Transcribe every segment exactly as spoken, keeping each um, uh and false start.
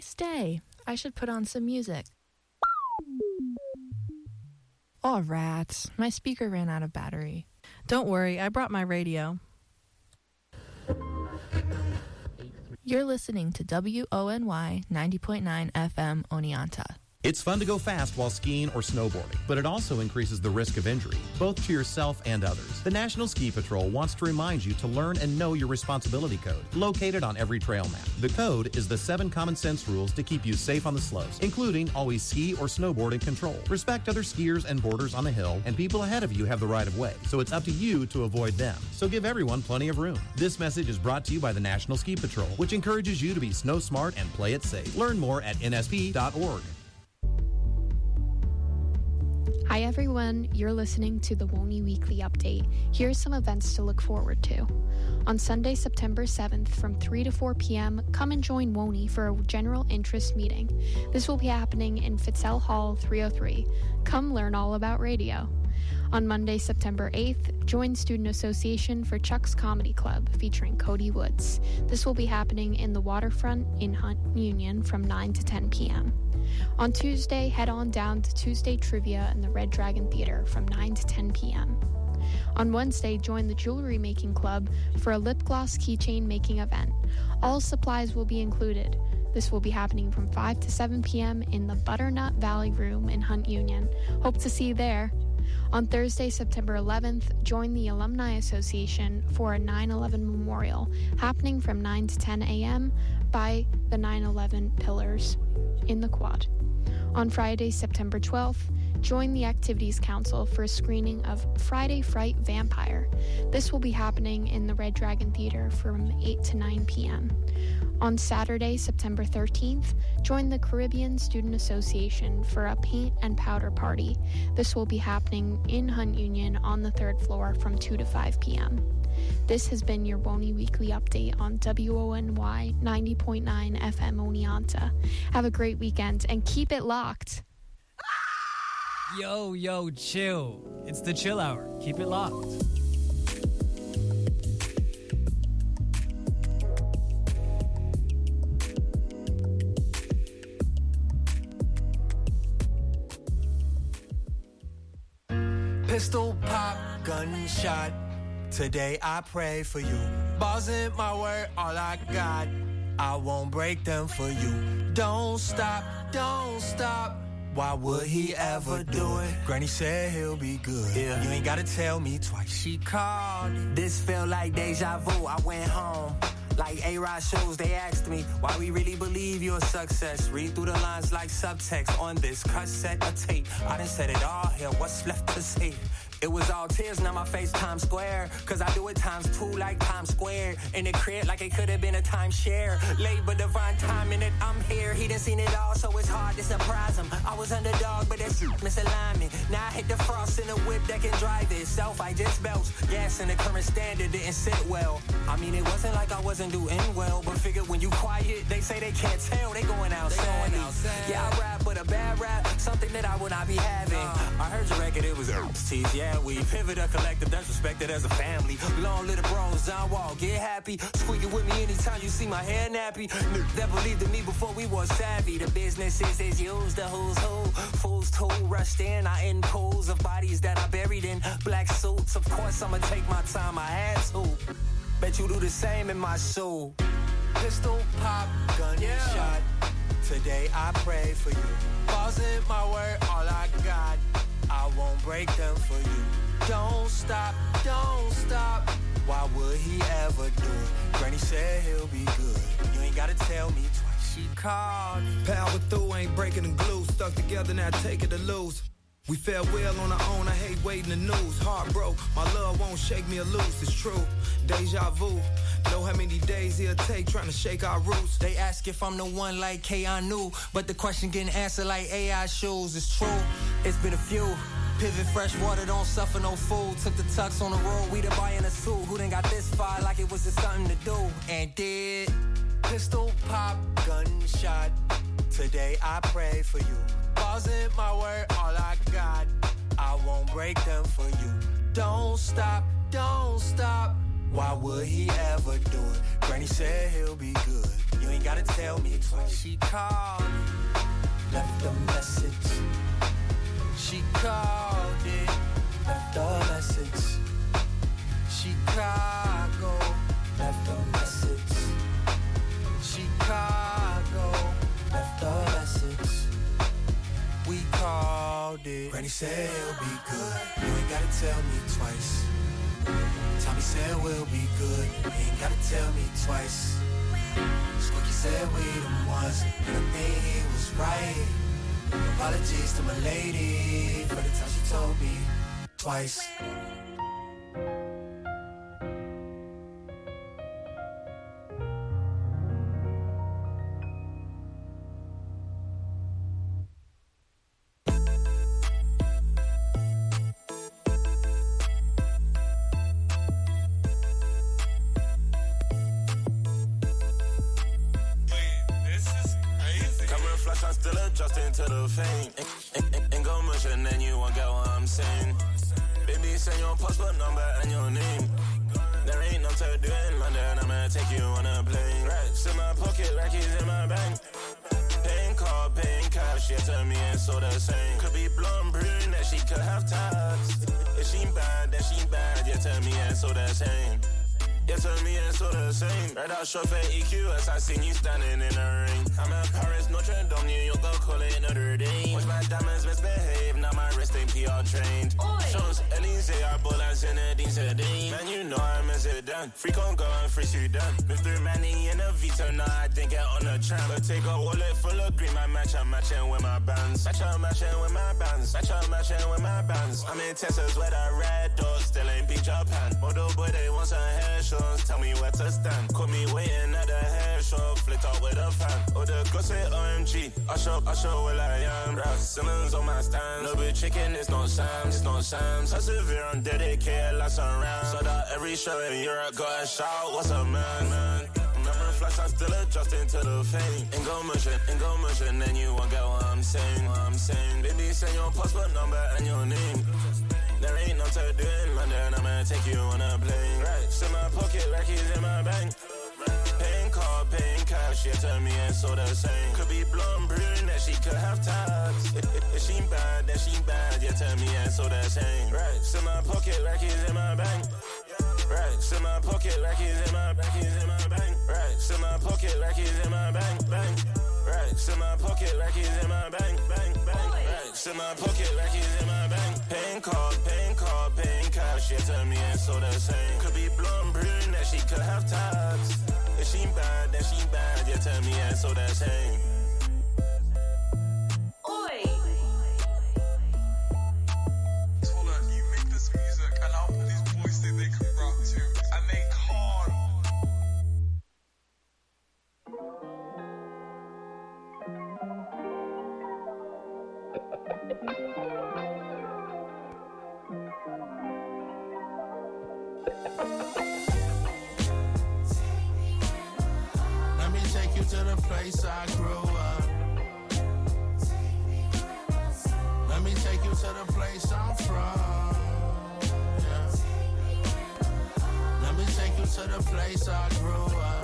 nice day. I should put on some music. Oh, rats. My speaker ran out of battery. Don't worry, I brought my radio. You're listening to W O N Y ninety point nine F M Oneonta. It's fun to go fast while skiing or snowboarding, but it also increases the risk of injury, both to yourself and others. The National Ski Patrol wants to remind you to learn and know your responsibility code, located on every trail map. The code is the seven common sense rules to keep you safe on the slopes, including always ski or snowboard in control. Respect other skiers and boarders on the hill, and people ahead of you have the right of way, so it's up to you to avoid them. So give everyone plenty of room. This message is brought to you by the National Ski Patrol, which encourages you to be snow smart and play it safe. Learn more at N S P dot org. Hi everyone, you're listening to the WONY Weekly Update. Here's some events to look forward to. On Sunday, September seventh, from three to four p.m., come and join WONY for a general interest meeting. This will be happening in Fitzell Hall three oh three. Come learn all about radio. On Monday, September eighth, join Student Association for Chuck's Comedy Club, featuring Cody Woods. This will be happening in the Waterfront in Hunt Union from nine to ten p.m. On Tuesday, head on down to Tuesday Trivia in the Red Dragon Theater from nine to ten p.m. On Wednesday, join the Jewelry Making Club for a lip gloss keychain making event. All supplies will be included. This will be happening from five to seven p.m. in the Butternut Valley Room in Hunt Union. Hope to see you there. On Thursday, September eleventh, join the Alumni Association for a nine eleven memorial, happening from nine to ten a.m. by the nine eleven Pillars in the Quad. On Friday, September twelfth, join the Activities Council for a screening of Friday Fright Vampire. This will be happening in the Red Dragon Theater from eight to nine p.m. On Saturday, September thirteenth, join the Caribbean Student Association for a paint and powder party. This will be happening in Hunt Union on the third floor from two to five p.m. This has been your WONY Weekly Update on W O N Y ninety point nine F M Oneonta. Have a great weekend and keep it locked. Yo, yo, chill. It's the chill hour. Keep it locked. Pistol pop, gunshot. Today I pray for you. Balls in my word, all I got. I won't break them for you. Don't stop, don't stop. Why would he ever do it? Granny said he'll be good. Yeah. You ain't gotta tell me twice. She called. This felt like deja vu. I went home. Like A-Rod shows, they asked me why we really believe you're a success. Read through the lines like subtext on this cassette or tape. I done said it all here, what's left to say? It was all tears, now my face Times Square. Cause I do it times two like Times Square. In the crib like it could have been a timeshare. Late but divine timing it, I'm here. He done seen it all, so it's hard to surprise him. I was underdog, but that's misalignment. Now I hit the frost in a whip that can drive itself. I just belch. Gas in the current standard didn't sit well. I mean, it wasn't like I wasn't doing well. But figured when you quiet, they say they can't tell. They going outside. They going outside. Yeah, I rap, but a bad rap. Something that I would not be having. Uh, I heard your record, it was a tease, yeah. We pivot a collective that's respected as a family. Long little bros, John Wall, get happy. Squeak it with me anytime you see my hair nappy. That believed in me before we was savvy. The businesses is used, the who's who. Fools too rushed in. I in pools of bodies that I buried in black suits. Of course, I'ma take my time, I had to. Bet you do the same in my soul. Pistol pop, gunshot. Yeah. Today I pray for you. Balls in my word, all I got. I won't break them for you. Don't stop, don't stop. Why would he ever do it? Granny said he'll be good. You ain't gotta tell me twice. She called. Power through, ain't breaking the glue. Stuck together, now take it or lose. We fell well on our own, I hate waiting the news. Heart broke, my love won't shake me or loose. It's true, deja vu. Know how many days it'll take trying to shake our roots. They ask if I'm the one like Keanu, but the question getting answered like A I shoes. It's true, it's been a few. Pivot fresh water, don't suffer no food. Took the tux on the road, we the buy in a suit. Who done got this far like it was just something to do? And did. Pistol pop, gunshot. Today I pray for you. Balls in my word, all I got. I won't break them for you. Don't stop, don't stop. Why would he ever do it? Granny said he'll be good. You ain't gotta tell me twice. She called me, left a message. She called it, left a message. Chicago, left a message. Chicago, left a message. We called it. Granny said it'll be good. You ain't gotta tell me twice. Tommy said we'll be good. You ain't gotta tell me twice. Squeaky said we the ones, and I think he was right. Apologies to my lady for the time she told me twice. To the fame, ain't, ain't, ain't go much and then you won't get what I'm saying. Baby, send your passport number and your name. There ain't no to do in London, I'ma take you on a plane. Racks in my pocket, like he's in my bank. Paying card, paying cash, yeah, to me it's all the same. Could be blonde, brunette, she could have tats. If she bad, then she bad, yeah, to me it's all the same. Yeah, to me it's all the same. Right out chauffeur E Q as I seen you standing in the rain. I'm at Paris, Notre Dame, New York, go call it Notre Dame. Watch my diamonds misbehave, now my wrist ain't P R trained. Shows Elysee, I ball as in a decent day. Man, you know I'm a Zidane. Free Congo and free Sudan. Move through Manny in a Vito, now I didn't get on the tram. But take a wallet full of green, my match, I'm matching with my bands. Match, I'm matching with my bands. Match, I'm matching with my bands. I'm in Texas where the red doors still ain't big Japan. Model boy, they want some hair shows. Tell me where to stand. Caught me waiting at the hair show. Flicked out with a fan. Oh, the gloss say O M G. I show, I show where I am. Rap Simmons on my stand. No big chicken, it's not Sam's, it's not Sam's. Persevere, I'm dedicated, like some rounds. So that every show in Europe got a shout. What's up, man? man? Remember flash, I'm still adjusting to the fame. Ain't go motion, ain't go motion, then you won't get what I'm saying. What I'm saying. Baby, send your passport number and your name. There ain't no to do in London, I'ma take you on a plane. Racks in my pocket, like he's in my bank. Paying card, paying cash, yeah, to me it's all the same. Could be blonde, brunette, she could have tats. If, if, if she bad, then she bad, yeah, to me it's all the same. Racks in my pocket, like he's in my bank. Racks in my pocket, like he's in my bank, he's in my bank. Racks in my pocket, like he's in my bank, bank. Racks in my pocket, like he's in my bank, bank, bank. Racks in my pocket, like he's in my bank. Paying card, paying card, paying cash, yeah, to me it's all the same. Could be blonde, brunette, she could have tats. If she bad, then she bad, yeah, to me it's all the same. Oi! Tola, you make this music and I'll put these boys think they can rap too, and they can't. Let me take you to the place I grew up. Let me take you to the place I'm from. Yeah. Let me take you to the place I grew up.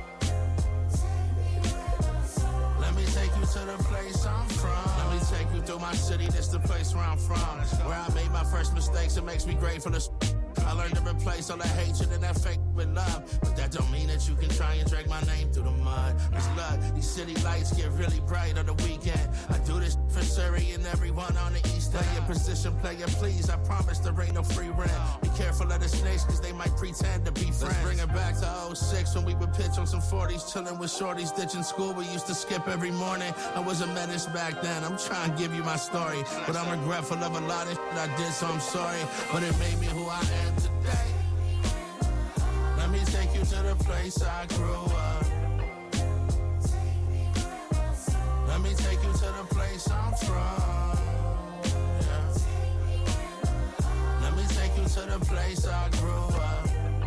Let me take you to the place I'm from. Let me take you through my city, this the place where I'm from. Where I made my first mistakes, it makes me grateful to I learned to replace all that hatred and that fake with love. But that don't mean that you can try and drag my name through the mud. Cause look, these city lights get really bright on the weekend. I do this for Surrey and everyone on the east end. Your position, player, please, I promise there ain't no free rent. Be careful of the snakes cause they might pretend to be friends. Let's bring it back to oh six when we would pitch on some forties. Chilling with shorties, ditching school, we used to skip every morning. I was a menace back then, I'm trying to give you my story. But I'm regretful of a lot of shit I did, so I'm sorry. But it made me who I am today. Let me take you to the place I grew up. Let me take you to the place I'm from. Yeah. Let me take you to the place I grew up.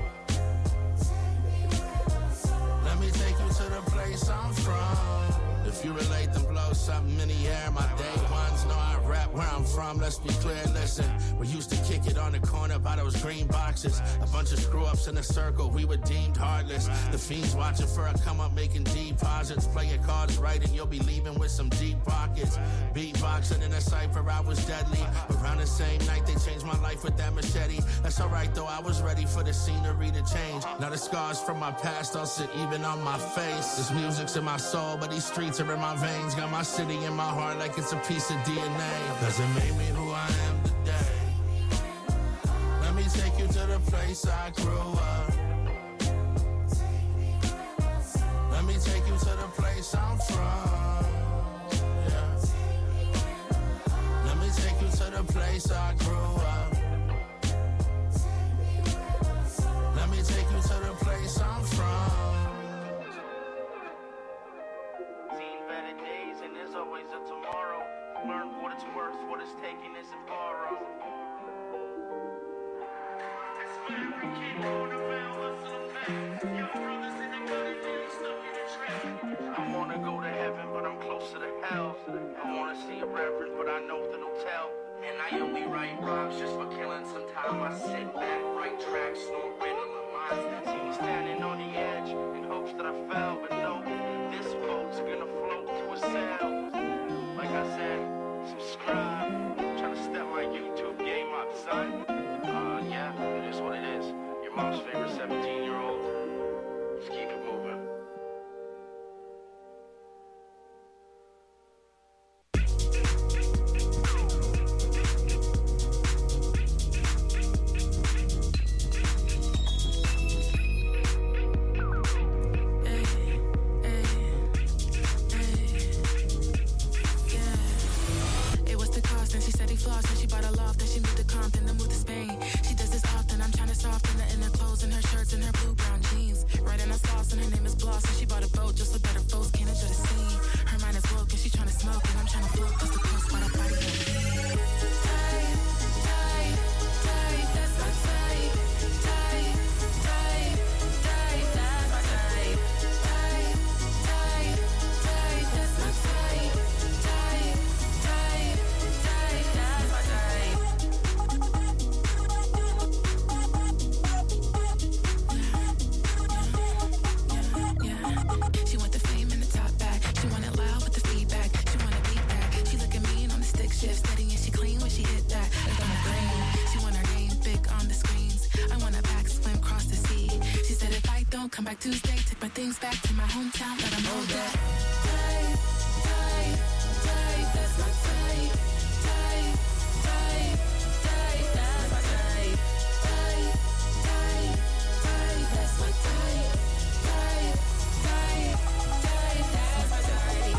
Let me take you to the place I'm from. If you relate, then blow something in the air. My day ones know I rap where I'm from. Let's be clear, listen. We used to kick it on the corner by the it was green boxes. A bunch of screw-ups in a circle, we were deemed heartless. The fiends watching for a come-up making deposits. Play your cards right and you'll be leaving with some deep pockets. Beatboxing in a cypher, I was deadly. Around the same night, they changed my life with that machete. That's alright though, I was ready for the scenery to change. Now the scars from my past all sit even on my face. This music's in my soul, but these streets are in my veins. Got my city in my heart like it's a piece of D N A. Cause it made me who I am today. Let me take you to the place I grew up. Let me take you to the place I'm from. Yeah. Let me take you to the place I grew up. Let me take you to the place I'm from. Seen better days and there's always a tomorrow. Learn what it's worth, what it's taking isn't borrowed. I wanna go to heaven, but I'm closer to hell. I wanna see a reverend, but I know that he'll tell. And I only write rhymes just for killing some time. I sit back, write tracks, snort riddle lines. See me standing on the edge in hopes that I fell, but no, this boat's gonna float to a sail. Like I said, subscribe. I'm trying to step my YouTube game up, son. Uh, yeah, it is what it is. Your mom's favorite seventeen-year-old. Just keep it moving. Come back Tuesday, take my things back to my hometown, let them know that. Tight, tight, tight, that's my tight. Tight, tight, tight, that's my tight. Tight, tight, tight, that's my tight. Tight, tight, tight, that's my tight.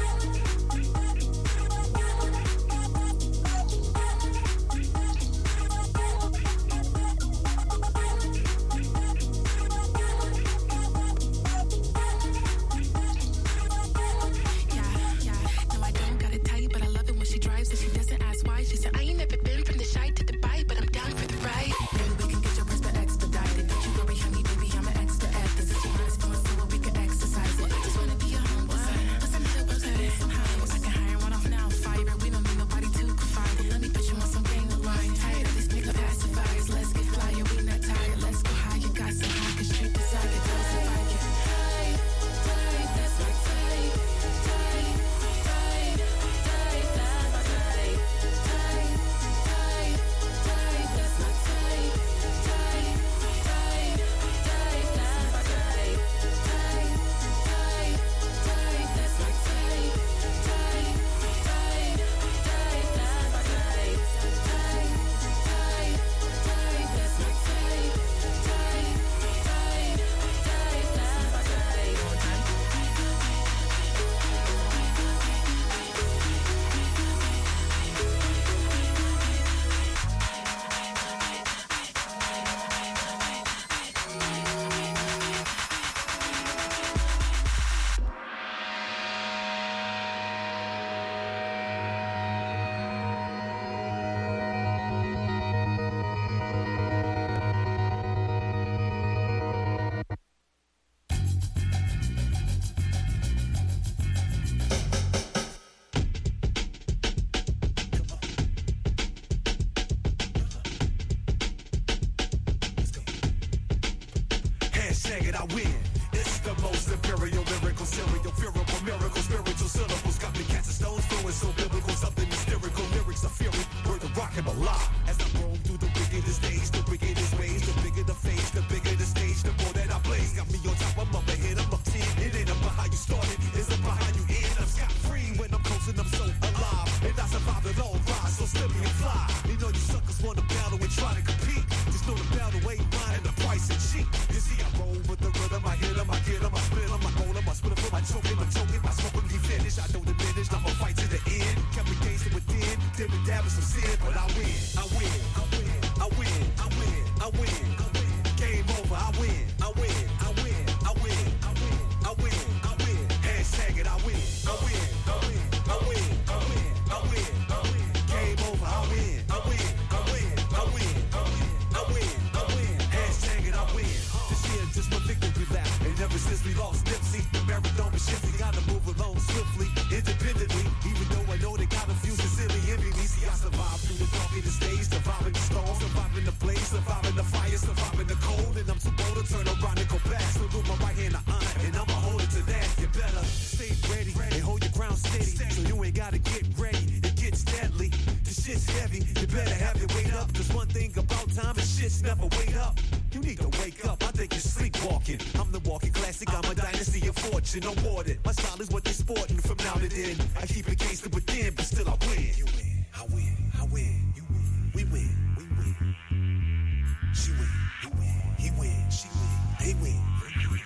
it, I win. It's the most imperial, lyrical, serial, fearable, miracle, spiritual syllables. Got me catching stones, flowing so biblical, something hysterical. Lyrics are fury, word of rock and blah. As I roam through the wickedest days, the wickedest ways, the bigger the face, the bigger the stage, the more that I blaze. Got me on top, I'm up ahead, I'm up ten. It ain't about how you started, it's about how you end. I'm scot free when I'm closing, I'm so alive. And I survive the long ride, so slippery and fly. You know you suckers want to battle and try to compete. Just know the battle ain't mine and the price is cheap. You see, I roll with the rhythm, I hit 'em, I get 'em, I spit 'em, I hold 'em, I spit 'em, I choke 'em, I choke 'em, I smoke 'em, he finish. I don't diminish, I'ma fight to the end. Kept me gazing within, dip and dab with some sin, but I win, I win, I win, I win, I win, I win, I win. Game over, I win, I win, I win, I win, I win, I win, I win. Hashtag it, I win, I win, I win, I win, I win, I win, I win. Game over, I win, I win, I win, I win, I win, I win, I win. Hashtag it, I win. This year just my victory lap, and ever since we lost Nipsey, the marathon was shifty. Gotta move along swiftly, independently. Even though I know they got a few sincerely envy me. See, I survived through the darkest days, surviving the storm, surviving the blaze, surviving the fire, surviving the cold, and I'm too bold to turn around and go back. Salute my right hand to honor, and I'ma hold it to that. You better stay ready and hold your ground steady, so you ain't gotta get ready. It gets deadly. This shit's heavy. You better have your weight up. Cause one thing about time is shit's never wait up. You need to wake up. I think you're sleepwalking. I'm the walking classic. I'm a dynasty of fortune. Awarded. My style is what they sporting from now to then. I keep it gangster within, but still I win. You win. I win. I win. You win. We win. We win. She win. He win. He win. She win. They win. You win.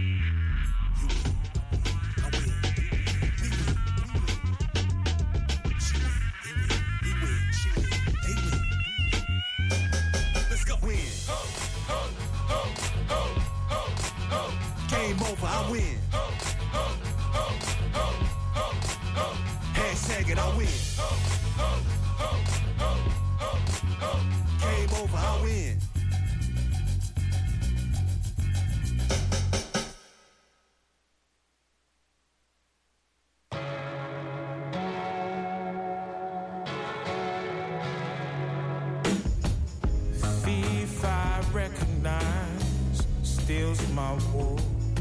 I win. We win. We win. She win. He win. He win. She win. They win. Let's go. Win. Game over. I win. Hashtag it. I win. Game over. I win. Thief I recognize steals my walk,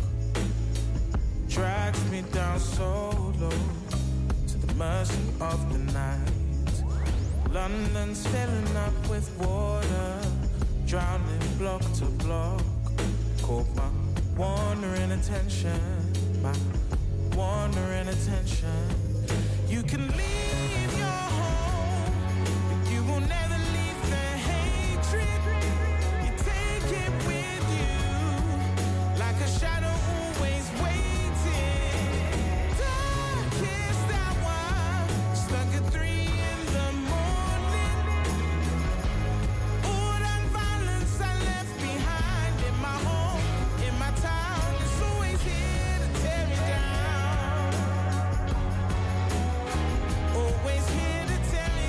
drags me down so low to the mercy of the night. London's filling up with water, drowning block to block. Caught my wandering attention, my wandering attention. You can leave your home, but you will never leave the hatred. You take it with you, like a shadow always waiting. Darkest hour, stuck at three in the morning. All that violence I left behind in my home, in my town, is always here to tear me down. Always here to tear me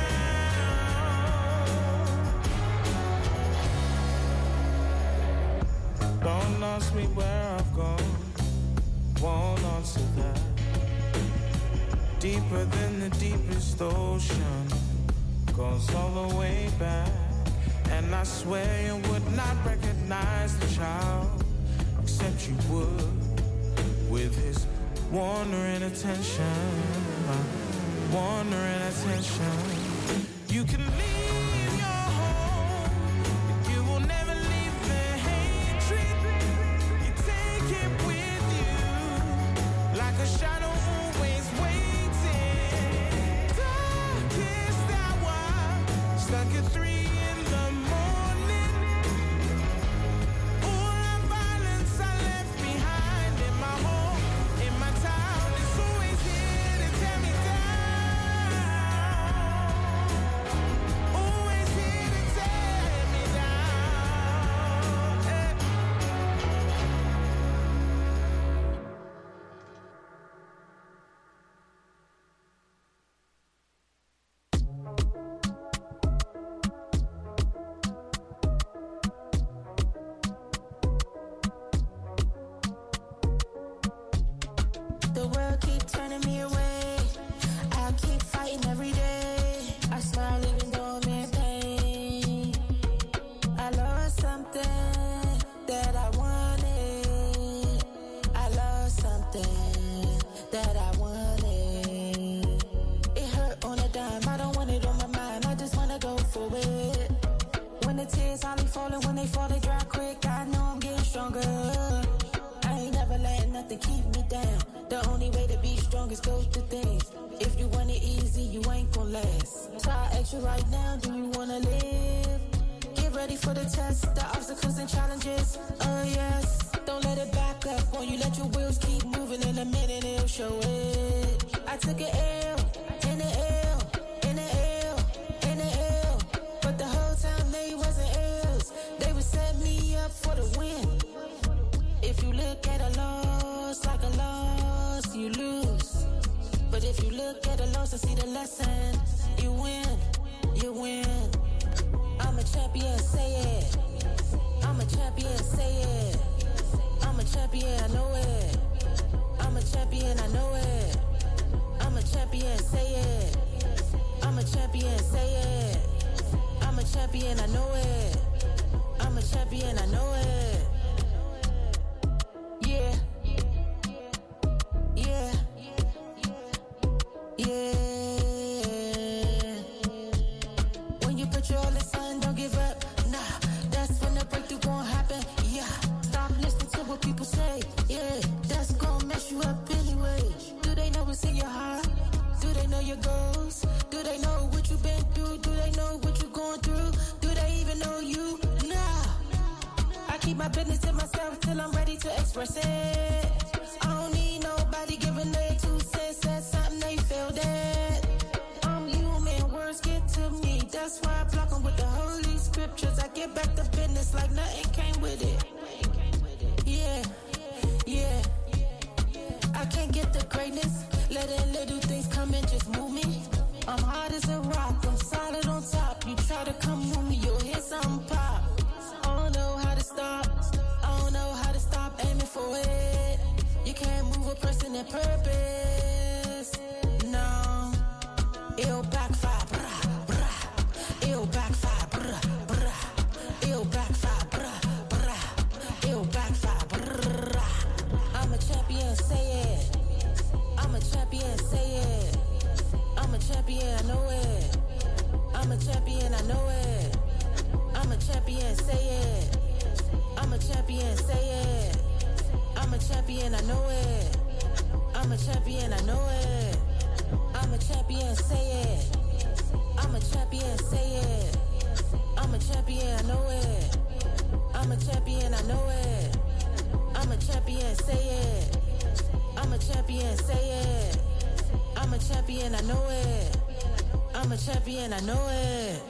down. Don't ask me where I've gone, won't answer that. Deeper than the deepest ocean, goes all the way back. And I swear you would not recognize the child, except you would, with his wandering attention, wandering attention. You can leave your home, but you will never leave the hatred. You take it with you, like a shadow always waiting. Darkest hour, stuck at three in the morning. All that violence I left behind in my home, in my town, is always here to tear me down. the tears, holly falling when they fall, they dry quick. I know I'm getting stronger. I ain't never letting nothing keep me down. The only way to be strong is go through things. If you want it easy, you ain't gon' last. So I ask you right now, do you wanna live? Get ready for the test, the obstacles and challenges. Oh yes, don't let it back up on you. Let your wheels keep moving. In a minute it'll show it. I took an L, in the L, in the L, in the L. But the whole time they wasn't L's. They would set me up for the win. If you look at a loss like a loss, you lose. But if you look at a loss and see the lesson, you win, you win. I'm a champion, say it. I'm a champion, say it. I'm a champion, I know it. I'm a champion, I know it. I'm a champion, say it. I'm a champion, say it. I'm a champion, I know it. I'm a champion, I know it. Yeah. Yeah. Yeah. When you put your all in something, don't give up. Nah, that's when the breakthrough gon' happen. Yeah. Stop listening to what people say. Yeah, that's gon' mess you up anyway. Do they know what's in your heart? Do they know your goals? Do they know what you've been through? Do they know what you're going through? Do they even know you? Nah. I keep my business to myself till I'm ready to express it. I don't need nobody giving their two cents. That's something they feel that. I'm human, words get to me. That's why I block them with the holy scriptures. I get back to business like nothing came with it. Yeah, yeah. I can't get the greatness. Letting little things come and just move me. I'm hard as a rock, I'm solid on top. You try to come move me, you'll hear something pop. I don't know how to stop. I don't know how to stop aiming for it. You can't move a person in purpose. No, it'll backfire. Brah, brah. It'll backfire. Brah, brah. It'll backfire. Brah, brah. It'll backfire. Brah. I'm a champion, say it. I'm a champion, say it. I'm a champion, I know it. I'm a champion, I know it. I'm a champion, say it. I'm a champion, say it. I'm a champion, I know it. I'm a champion, I know it. I'm a champion, say it. I'm a champion, say it. I'm a champion, I know it. I'm a champion, I know it. I'm a champion, say it. I'm a champion, say it. I'm a champion, I know it. I'm a champion, I know it.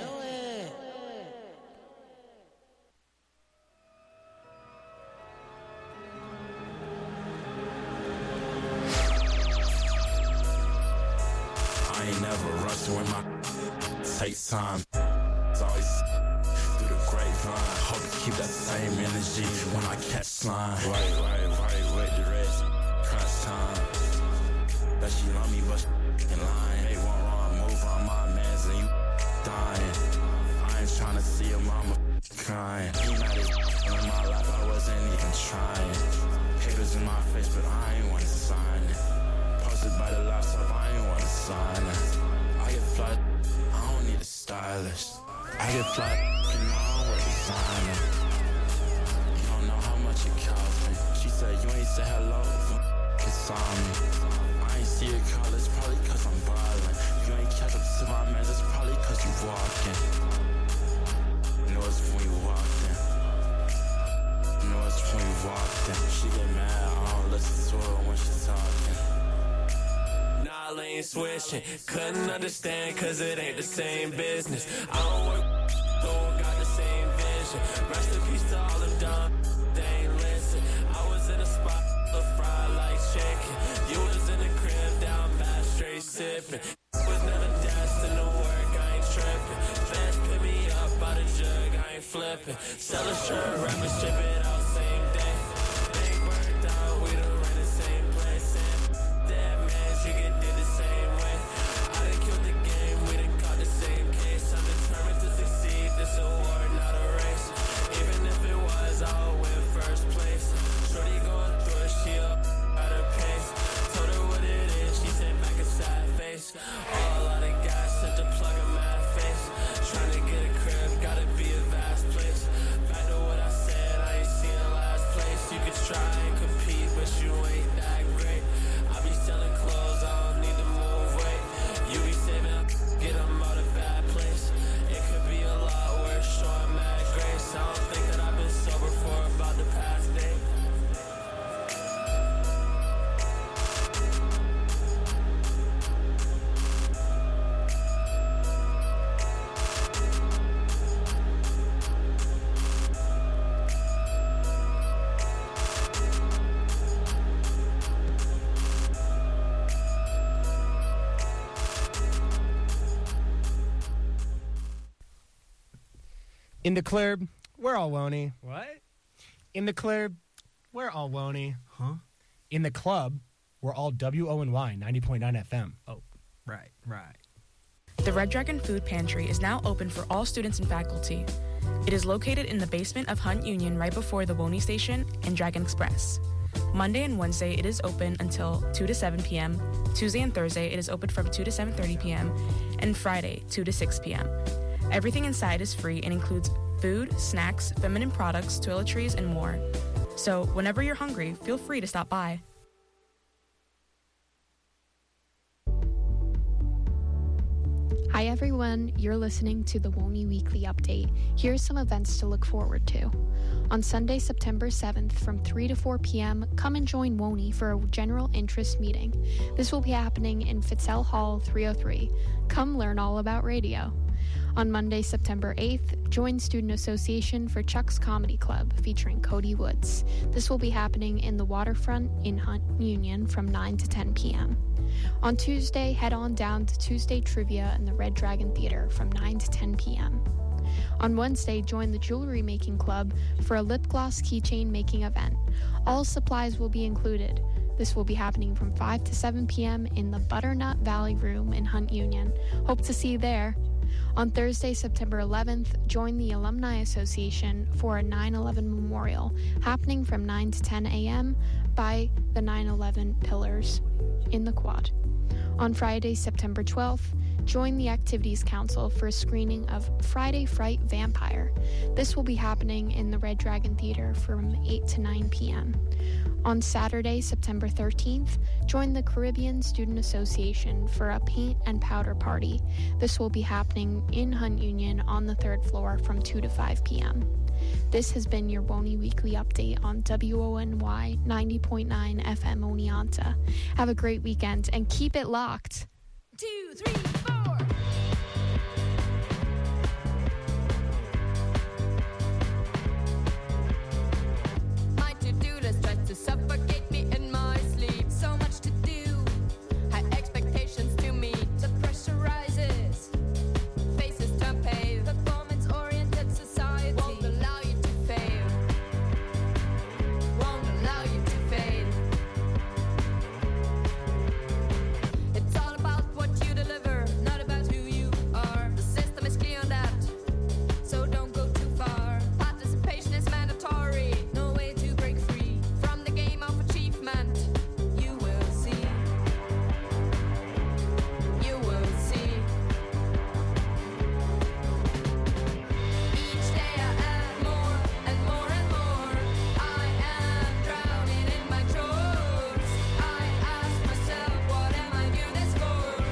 I ain't never rushing when my takes time. It's always through the grapevine. Hope you keep that same energy when I catch slime. Right, right, right, with the rest. Crunch time. That she love me, but she lying. Hey, one wrong move on my mans and you dying. I ain't tryna see your mama crying. He mad as in my life, I wasn't even trying. Papers in my face, but I ain't wanna sign it. Posted by the laptop, I ain't wanna sign it. I get fly, I don't need a stylist. I get fly, and I don't wear designer. You don't know how much it cost me. She said, you ain't say hello, it's on me. See your college, probably cause I'm ballin'. You ain't catch up to my man, that's probably cause you walkin'. Know it's when you walked in. Know it's when you walked in. She get mad, I don't listen to her when she talking. Nah, lane switching, couldn't understand cause it ain't the same business. I don't work, don't got the same vision. Rest in peace to all them dumb, they ain't listen. I was in a spot, the fried like chicken. You was in the crib, down bad, straight sipping. Was never destined to work, I ain't tripping. Fans pick me up by the jug, I ain't flipping. Sell a shirt, wrap it, ship it out, same day. Big burned out, we done ran the same place. And dead man, you get did the same way. I done killed the game, we done caught the same case. I'm determined to succeed, this a war, not a race. Even if it was, I'll win first place. Shorty going through it, she up at her pace. Told her what it is, she said back a sad face. All out of gas, sent to plug a mad face. Trying to get a crib, gotta be a In the club, we're all Woney. What? In the club, we're all Woney. Huh? In the club, we're all W O N Y ninety point nine F M. Oh, right, right. The Red Dragon Food Pantry is now open for all students and faculty. It is located in the basement of Hunt Union right before the Woney Station and Dragon Express. Monday and Wednesday, it is open until two to seven p.m. Tuesday and Thursday, it is open from two to seven thirty p.m. And Friday, two to six p.m. Everything inside is free and includes food, snacks, feminine products, toiletries, and more. So whenever you're hungry, feel free to stop by. Hi everyone, you're listening to the Woney Weekly Update. Here's some events to look forward to. On Sunday, September seventh, from three to four p.m., come and join Woney for a general interest meeting. This will be happening in Fitzell Hall three oh three. Come learn all about radio. On Monday, September eighth, join Student Association for Chuck's Comedy Club, featuring Cody Woods. This will be happening in the Waterfront in Hunt Union from nine to ten p.m. On Tuesday, head on down to Tuesday Trivia in the Red Dragon Theater from nine to ten p.m. On Wednesday, join the Jewelry Making Club for a lip gloss keychain making event. All supplies will be included. This will be happening from five to seven p.m. in the Butternut Valley Room in Hunt Union. Hope to see you there. On Thursday, September eleventh, join the Alumni Association for a nine eleven memorial happening from nine to ten a.m. by the nine eleven Pillars in the Quad. On Friday, September twelfth, join the Activities Council for a screening of Friday Fright Vampire. This will be happening in the Red Dragon Theater from eight to nine p.m. On Saturday, September thirteenth, join the Caribbean Student Association for a paint and powder party. This will be happening in Hunt Union on the third floor from two to five p.m. This has been your Woney Weekly Update on W O N Y ninety point nine F M Oneonta. Have a great weekend and keep it locked. Two, three, four. My to-do list tries to suffocate me in my sleep. So much to do, high expectations to meet. The pressure rises, faces turn pale. Performance-oriented society won't allow you to fail. Won't allow you to fail. It's all about what you deliver, not about who you are. The system is clear on that, so don't go too far. Participation is mandatory, no way to break free from the game of achievement. You will see. You will see. Each day I add more and more and more. I am drowning in my chores. I ask myself, what am I doing this for?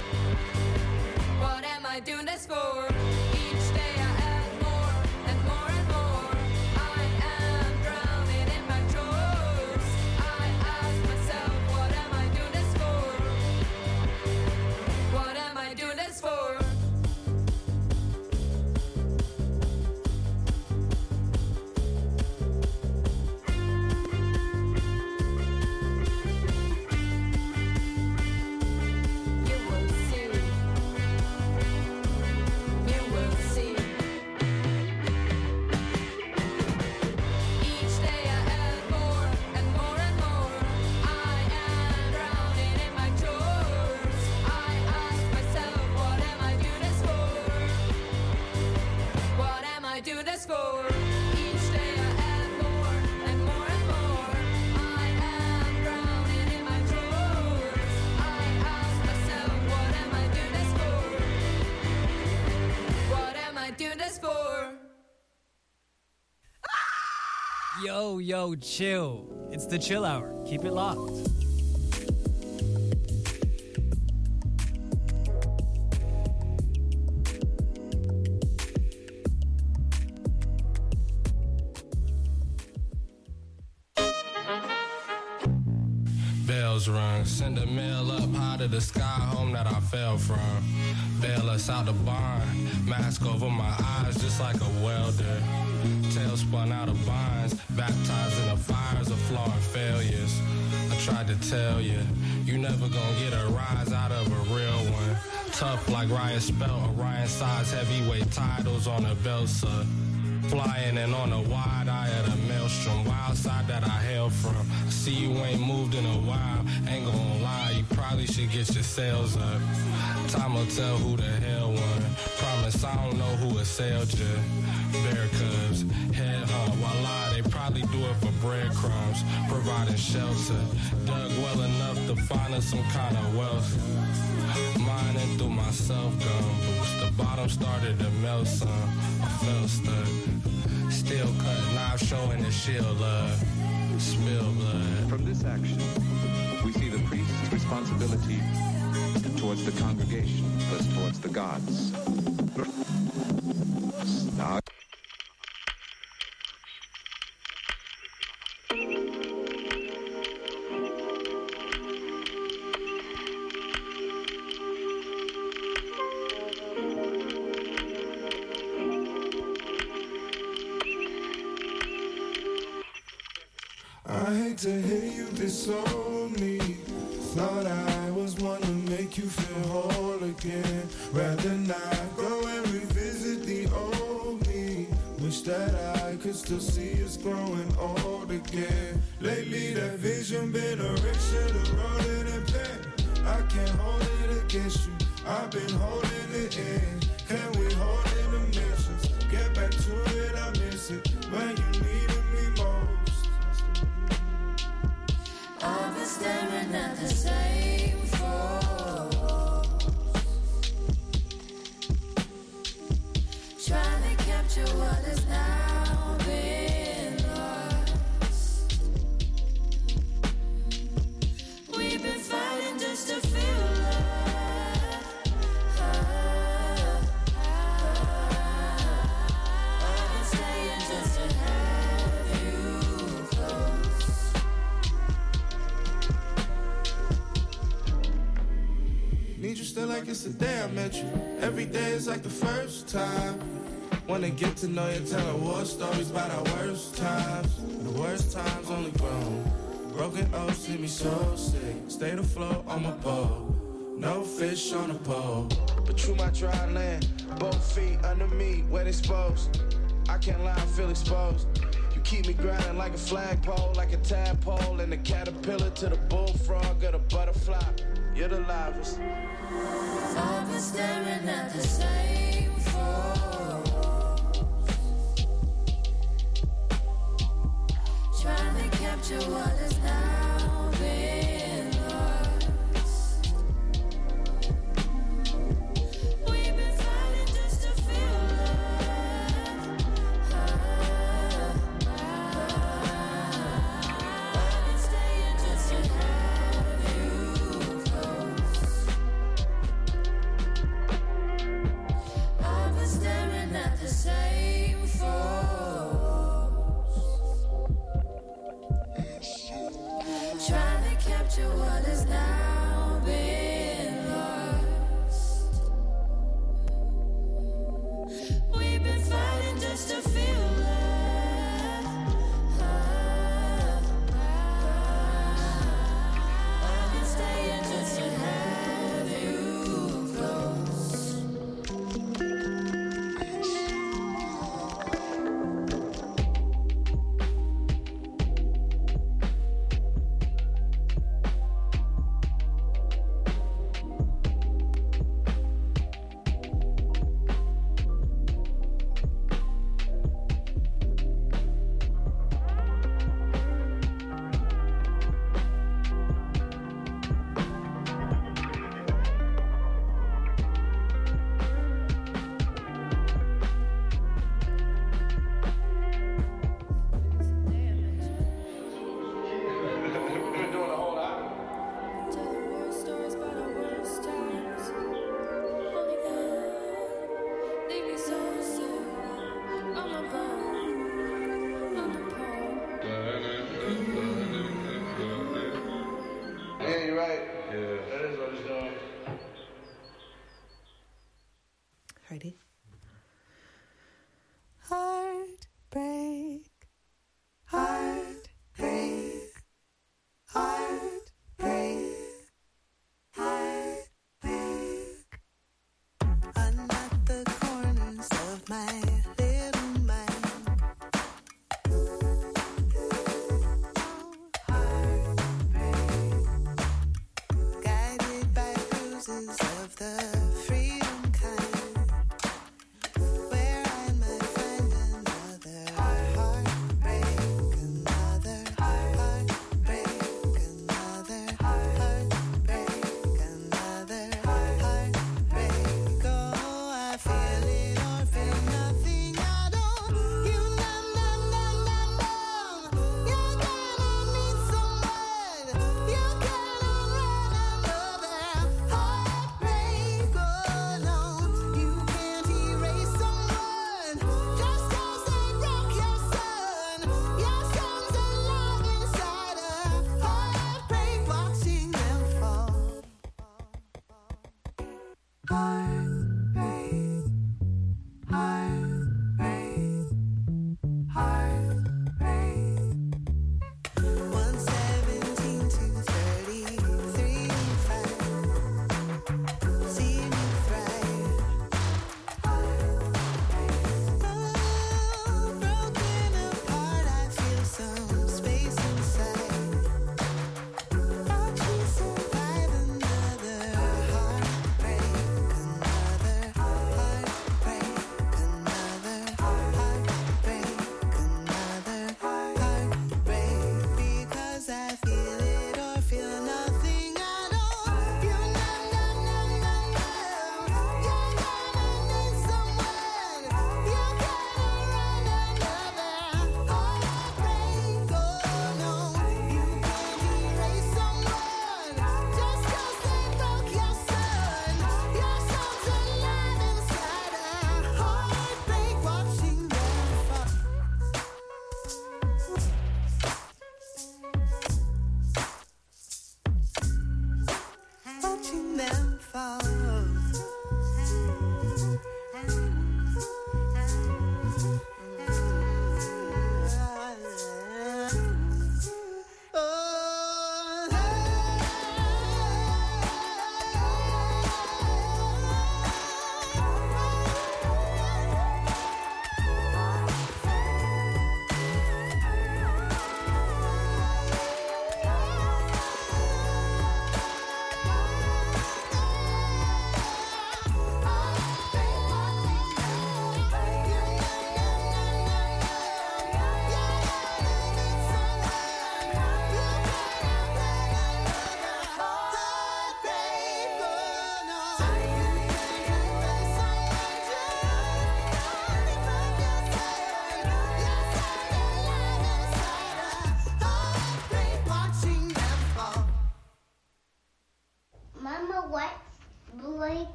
What am I doing this for? Each day I add more and more and more. I am drowning in my chores. I ask myself, what am I doing this for? What am I doing this for? You will see. You will see. Each day I add more and more and more. I am drowning in my chores. I ask myself, what am I doing this for? What am I doing this for? Each day I add more and more and more. I am drowning in my chores. I ask myself, what am I doing this for? What am I doing this for? Yo, yo, chill. It's the chill hour. Keep it locked. Bells rung, send a mail up high to the sky, home that I fell from. Bail us out the barn, mask over my eyes just like a welder. Tail spun out of binds, baptized in the fires of flawed failures. I tried to tell you, you never gonna get a rise out of a real one. Tough like Riot Spell, Orion size heavyweight titles on a belt, sir. Flying and on the wide eye of the maelstrom, wild side that I hail from. I see you ain't moved in a while, ain't gonna lie, you probably should get your sails up. Time will tell who the hell won. Promise I don't know who assailed you. Bear cubs, head hunt, voila, they probably do it for breadcrumbs, providing shelter. Dug well enough to find us some kind of wealth. Mining through my self-gun boost. The bottom started to melt some. I felt stuck. Still cut knife showing the shield love. Spill blood. From this action, we see the priest's responsibility towards the congregation, thus towards the gods. Now, I hate to hear you disown me. Thought I was one to make you feel whole again. Rather not go and revisit the old me. Wish that I could still see us growing old again. Lately that vision been erased, should've wrote it in pen. I can't hold it against you, I've been holding it in. Can we hold in the missions? Get back to it, I miss it when you needed me most. I've been staring at the same photos, trying to capture what has now been lost. We've been fighting just to feel love. I've been staying just to have you close. Need you still like it's the day I met you. Every day is like the first time. Wanna get to know you, tell her war stories about our worst times. The worst times only grown. Broken O's see me so sick. Stayed afloat on my boat. No fish on the pole. But through my dry land, both feet under me, wet exposed. I can't lie, I feel exposed. You keep me grinding like a flagpole, like a tadpole, and the caterpillar to the bullfrog or the butterfly. You're the livest. I've been staring at the same photos, trying to capture what has now been lost. We've been fighting just to feel love. I've been staying just to have you close. I've been staring at the same photos.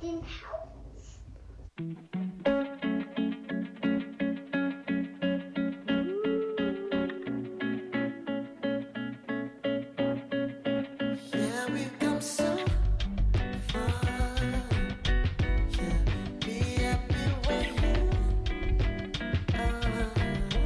den Haus. Yeah, we've come so far. Yeah, be happy where you are.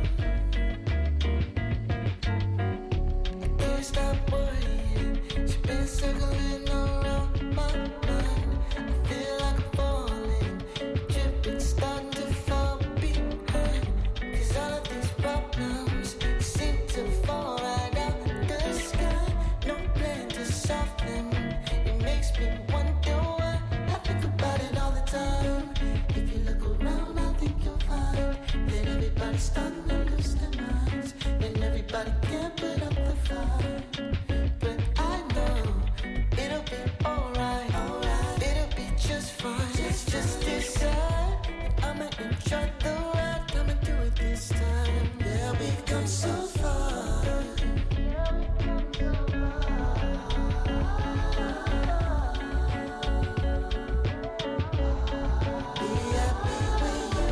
I can't stop worrying. It's been circling around my mind. I feel like I'm falling, dripping, starting to fall behind. 'Cause all of these problems seem to fall right out the sky. No plan to solve them. It makes me wonder why. I think about it all the time. If you look around, I think you'll find that everybody's starting to lose their minds, and everybody can't put up the fight. But I know it'll be alright. It'll be just fine. Just, just decide that I'ma enjoy the ride coming through it this time. Yeah, we've come so far. Be happy where you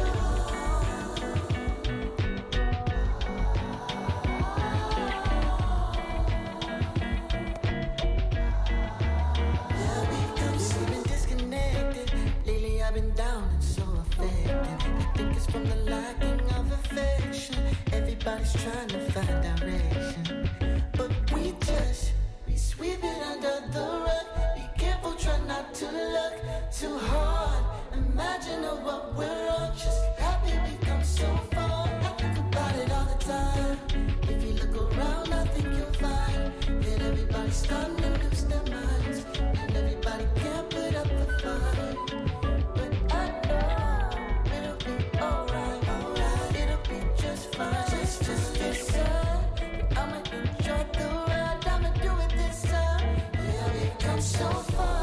Yeah, we've come so been disconnected. Lately I've been down and so affected. I think it's from the lacking of affection. Everybody's trying to find direction, but we just we sweep it under the rug. Be careful, try not to look too hard. Imagine of what we're on. Just happy we've come so far. I think about it all the time. If you look around, I think you'll find that everybody's starting to lose their minds, and everybody can't put up the fight. But I know it'll be alright. It'll be just fine. Just, just decide that I'ma enjoy the ride. I'ma do it this time. Yeah, we've come so far.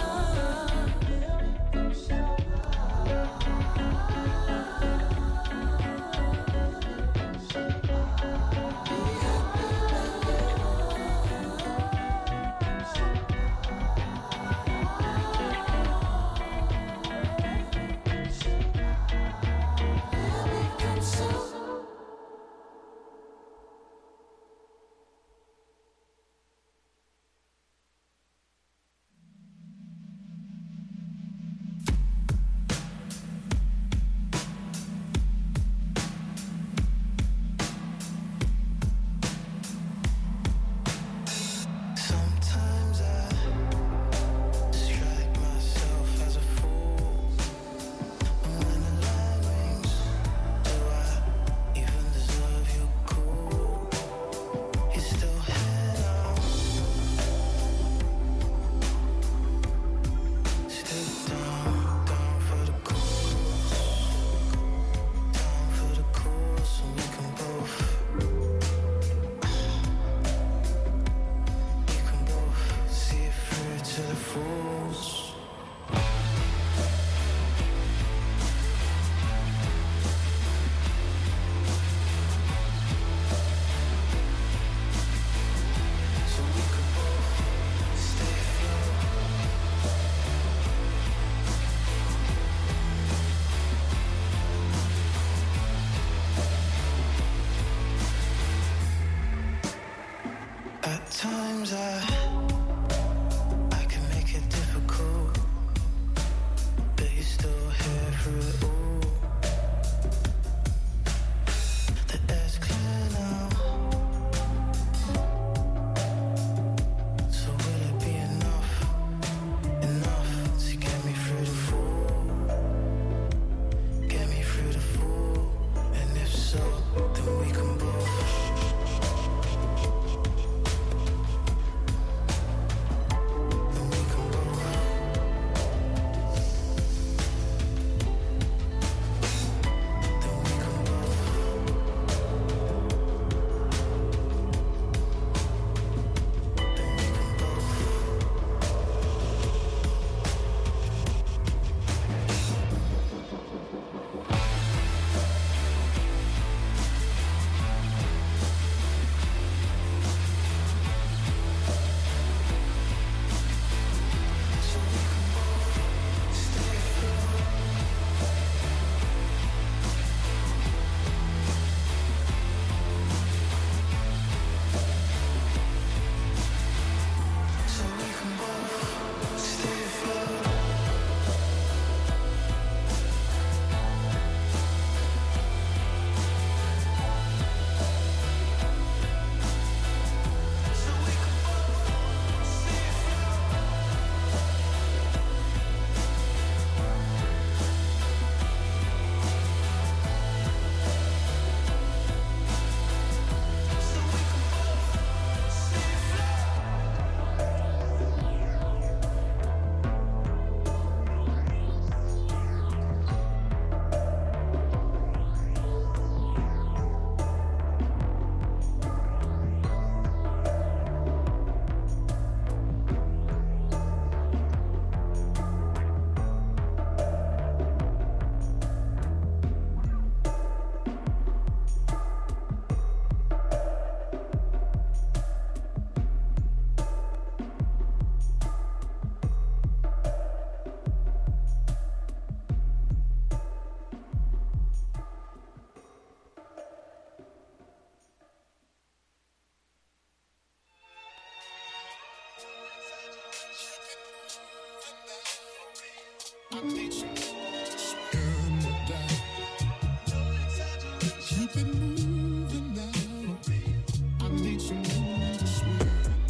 situation is sweet.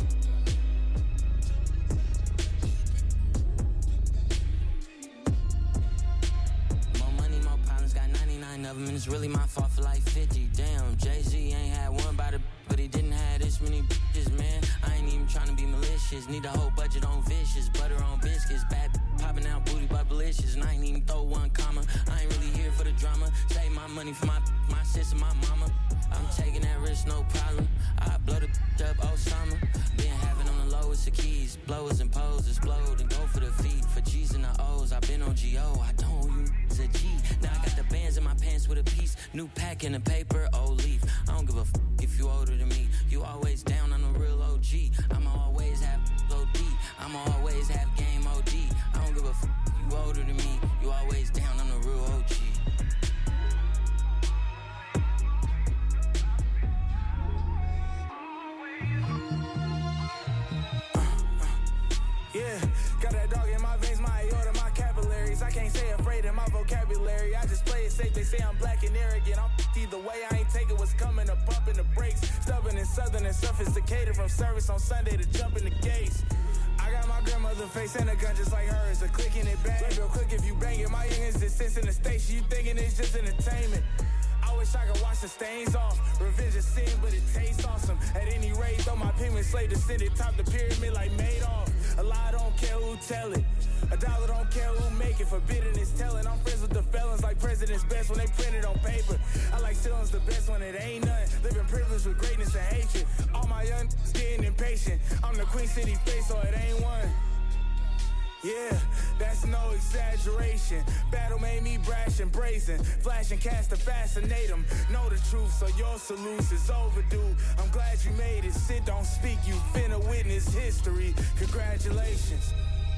More money, more problems, got ninety-nine of them, and it's really my fault for like fifty. Damn, Jay-Z ain't had one by the, but he didn't have this many bitches, man. I ain't even trying to be malicious. Need a whole budget on vicious, butter on biscuits, bad popping out booty but delicious, and I ain't even throw one comma. I ain't really here for the drama. Save my money for my my sis and my mama. I'm taking that risk, no problem. I blow the up Osama. Been having on the lowest of keys, blowers and poses, blowed and go for the feet. For G's and the O's, I been on G O. I don't you it's a G. Now I got the bands in my pants with a piece, new pack in the paper, old leaf. I don't give a f if you older than me. You always down on a real O G. I'ma always have O D. I'ma always have game O D. I don't give a f you older than me. You always down on a real O G. Yeah, got that dog in my veins, my aorta, my capillaries. I can't say afraid in my vocabulary. I just play it safe, they say I'm black and arrogant. I'm either way, I ain't taking what's coming, a bump in the brakes. Stubborn and southern and sophisticated, from service on Sunday to jumping the gates. I got my grandmother face and a gun just like hers. A click and it bang, real quick if you bang it. My youngins that sits in the station, you thinking it's just entertainment. I wish I could wash the stains off. Revenge is sin, but it tastes awesome. At any rate, though my pigment slave descended, top the pyramid like Madoff. A lie don't care who tell it. A dollar don't care who make it. Forbidden is telling. I'm friends with the felons like president's best when they print it on paper. I like ceilings the best when it ain't none. Living privilege with greatness and hatred. All my young getting impatient. I'm the Queen City face, so it ain't one. Yeah, that's no exaggeration. Battle made me brash and brazen. Flash and cast to fascinate them. Know the truth, so your salute is overdue. I'm glad you made it. Sit, don't speak. You finna witness history. Congratulations.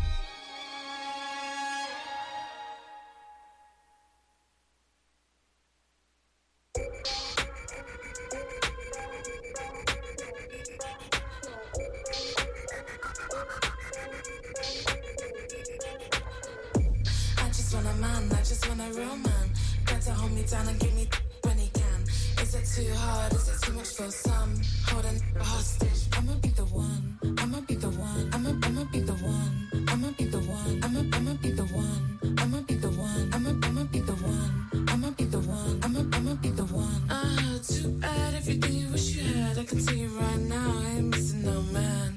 Down and give me when he can. Is it too hard? Is it too much for some? Holding a hostage. I'ma be the one. I'ma be the one. I'ma I'ma be the one. I'ma be the one. I'ma I'ma be the one. I'ma be the one. I'ma I'ma be the one. I'ma be the one. I'ma I'ma be the one. Ah, too bad. Everything you wish you had, I can tell you right now, I ain't missing no man.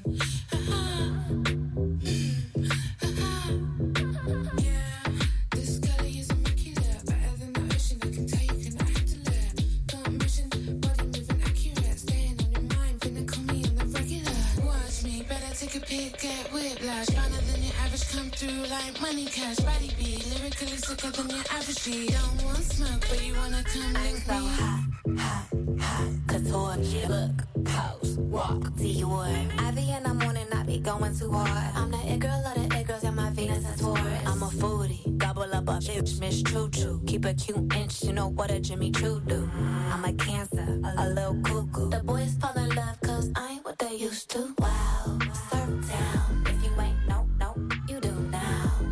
Like money, cash, body beat, lyrically sicker than your average G. Don't want smoke, but you wanna come link me. I'm so hot, hot, hot, couture, yeah. Look, pose, walk, see you would. I be in the morning, I be going too hard. I'm the it girl of the it girls, and my Venus and Taurus. I'm a foodie, gobble up a bitch, Miss Choo Choo. Keep a cute inch, you know what a Jimmy Choo do. I'm a Cancer, a, a little cuckoo. The boys fall in love, cause I ain't what they used to. Wow, surf down, if you ain't, no, no, you do now.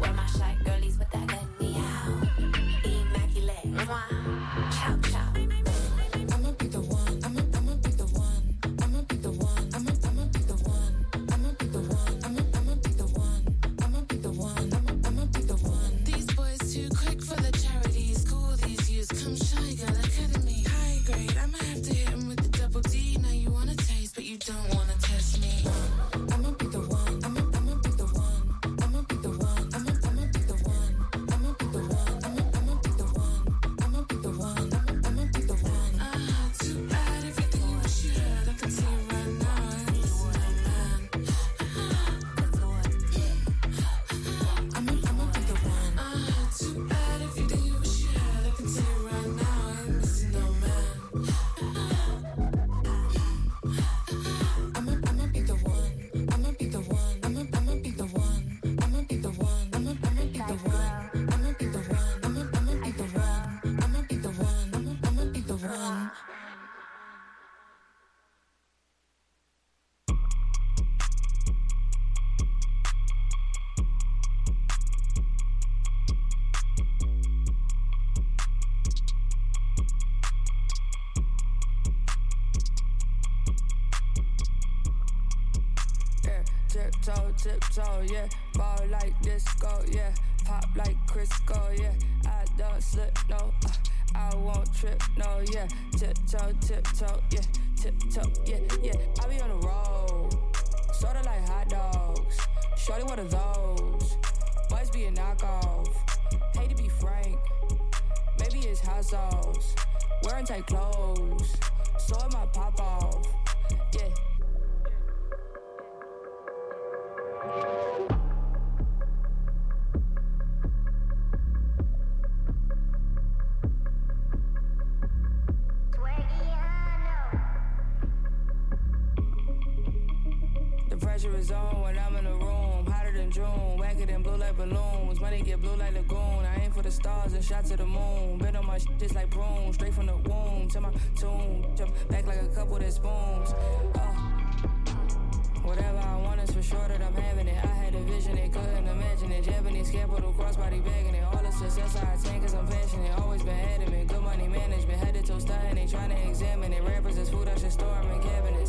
Chop, chop. I'ma be the one. I'ma, I'ma be the one. I'ma be the one. I'ma, I'ma be the one. I'ma be the one. I'ma, I'ma be the one. I'ma be the one. I'ma, I'ma be the one. These boys too quick for the charities. School these youths. Come shy, girl, academy. High grade. I'ma have to hit 'em with the double D. Now you wanna taste, but you don't wanna test me. tiptoe, tiptoe, yeah. Ball like disco, yeah. Pop like Crisco, yeah. I don't slip, no. Uh, I won't trip, no, yeah. Tiptoe, tiptoe, yeah. Tiptoe, yeah, yeah. I be on the road, sorta like hot dogs. Shorty, what are those? Boys be a knockoff. Hate to be frank, maybe it's hot sauce. Wearing tight clothes, so it might pop off, yeah. The pressure is on when I'm in the room, hotter than June, wacker than blue like balloons. Money get blue like lagoon. I aim for the stars and shot to the moon. Been on my shit just like broom, straight from the womb to my tomb. Jump back like a couple that spoons. Uh, whatever I want is for sure that I'm having it. I had a vision, they couldn't imagine it. Japanese capital, crossbody bagging it. All the success I attain cause I'm passionate. Always been adamant, good money management. Headed to stunting, they trying to examine it. Rappers is food, I should store them in cabinets.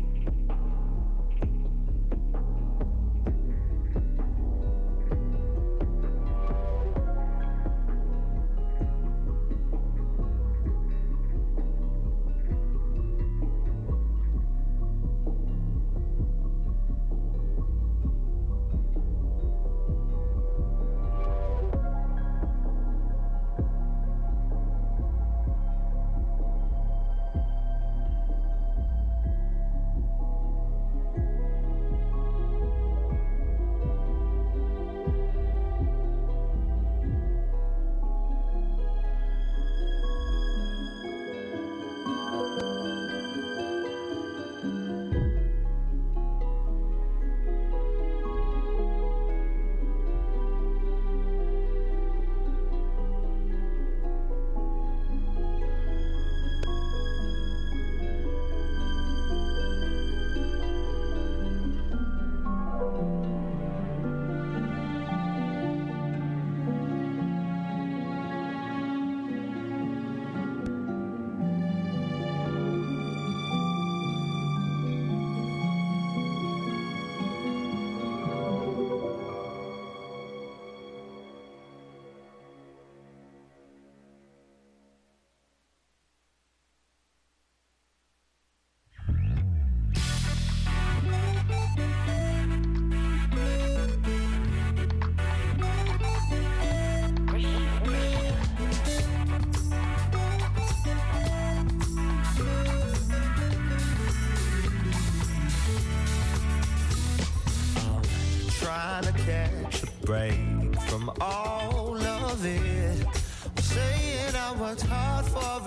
From all of it, saying I worked hard for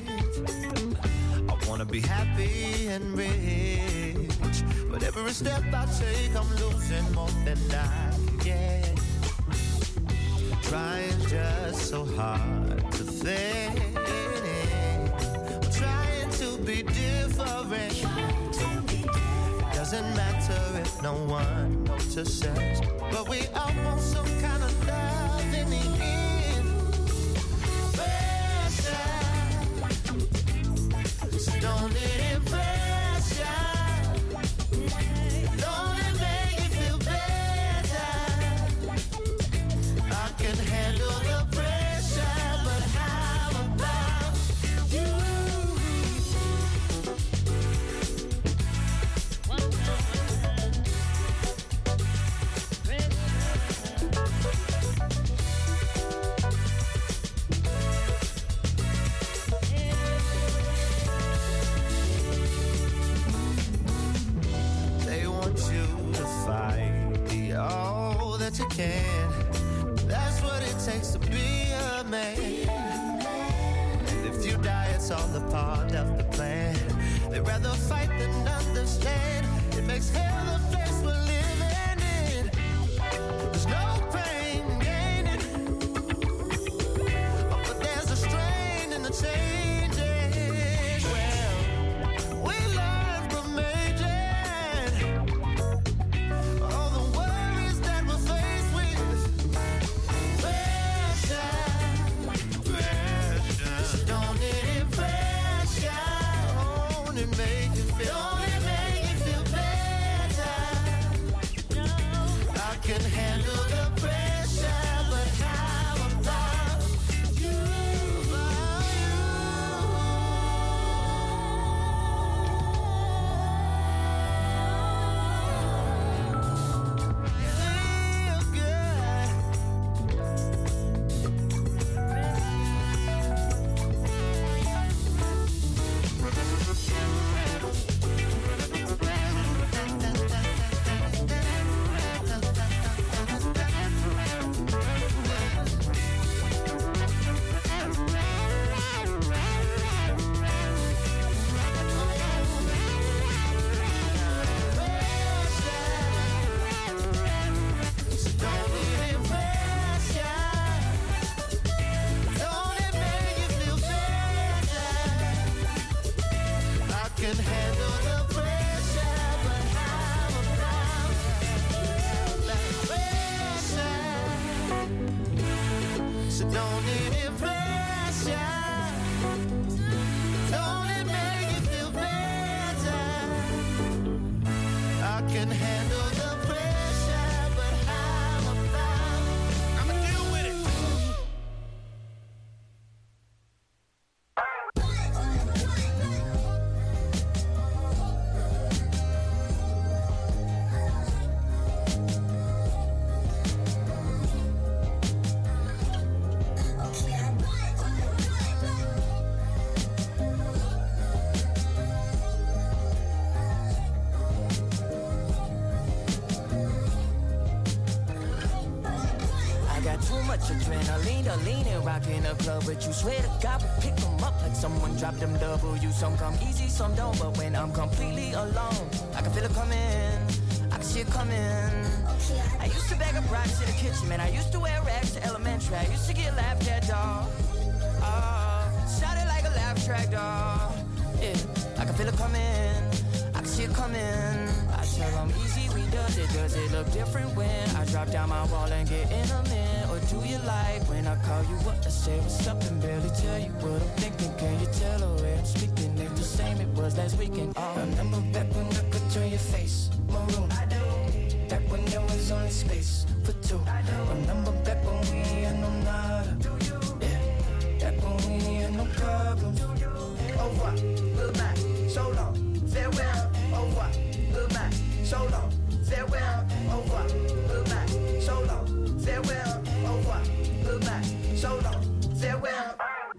it. I wanna be happy and rich, but every step I take I'm losing more than I can get. Trying just so hard to fit in, I'm trying to be different. Doesn't matter if no one notices, but we all want some kind of love in the end. Pressure, so don't let it pressure. Don't it make you feel better? I can handle the pressure, but how about you? That you can, that's what it takes to be a man. And if you die, it's all a part of the plan. They'd rather fight than understand. It makes hell the place we're living in. There's no pain in gaining, oh, but there's a strain in the changes. Well, we learn from aging. All the worries that we're faced with. Pressure, pressure. So don't let it pressure. Don't it make you feel, don't it make you feel better? couldn't handle the pressure, but how about I'ma deal with it. Adrenaline, the lean and rock in the club, but you swear to God, we pick them up like someone dropped them W. Some come easy, some don't, but when I'm completely alone, I can feel it coming, I can see it coming. I used to bag up rocks in the kitchen, man. I used to wear rags to elementary. I used to get laughed at, dog. Oh, shouted like a laugh track, dog. Yeah, I can feel it coming, I can see it coming. I tell them easy, we does it. Does it look different when I drop down my wall and get in a minute? Or do you like when I call you up to say what's up and barely tell you what I'm thinking? Can you tell the way I'm speaking? If the same it was last weekend. Oh, remember back when I could turn your face maroon? I do. Back when there was only space for two. I do. Remember back when we had no nada? Do you? Yeah. Back when we had no problems. Au revoir, goodbye, so long, farewell. Au revoir, goodbye, so long, farewell. Au revoir, goodbye, so long, farewell. Au revoir, goodbye, so long, farewell.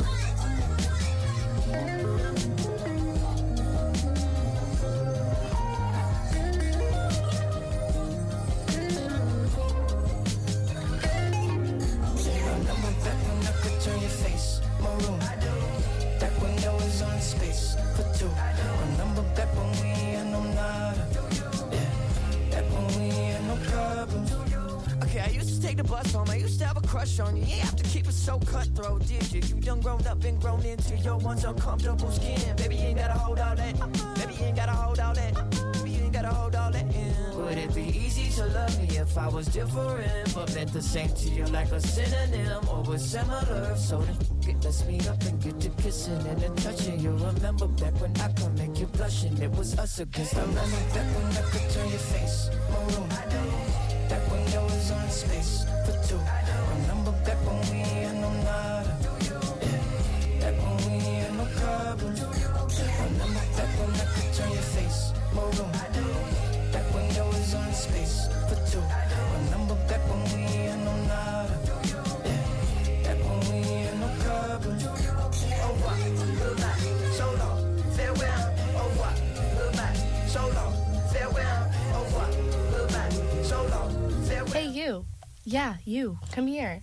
Remember back when I could turn your face maroon? I do. Back when there was only space for two. I do. Remember back when we had no nada? Yeah. Back when we had no problems. Okay, I used to take the bus home. I used to have a crush on you. You ain't have to keep it so cutthroat, did you? You done grown up and grown into your once uncomfortable skin. Baby, you ain't gotta hold all that. Baby, you ain't gotta hold all that. Baby, you ain't gotta hold all that in. Would it be easy to love me if I was different, but meant the same to you like a synonym or was similar? So then f- it, let's meet up and get to kissing and then touching. You remember back when I could make you blushing? It was us against the remember back when I could turn your face maroon? I do. Back when there was only space for two. Remember back when we had no nada? Yeah. Back when we had no problems. Remember back when I could turn your face maroon? Back when there was only space for two. Remember back when we had no nada? Yeah. Back when we had no problems. Au revoir, goodbye, so long, farewell. Au revoir, goodbye, so long, farewell. Au revoir, goodbye, so long, farewell. Hey, you. Yeah, you. Come here.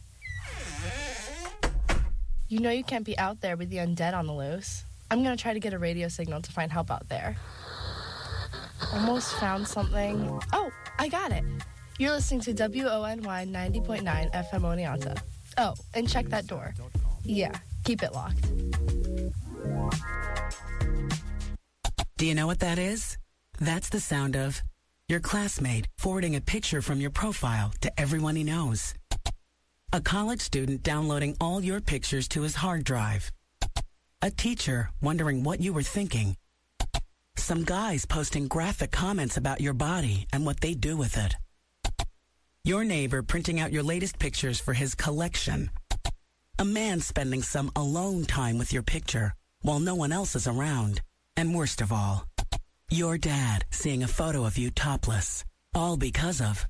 You know you can't be out there with the undead on the loose. I'm gonna try to get a radio signal to find help out there. Almost found something. Oh, I got it. You're listening to W O N Y ninety point nine F M Oneonta. Oh, and check that door. Yeah, keep it locked. Do you know what that is? That's the sound of your classmate forwarding a picture from your profile to everyone he knows. A college student downloading all your pictures to his hard drive. A teacher wondering what you were thinking. Some guys posting graphic comments about your body and what they do with it. Your neighbor printing out your latest pictures for his collection. A man spending some alone time with your picture while no one else is around. And worst of all, your dad seeing a photo of you topless. All because of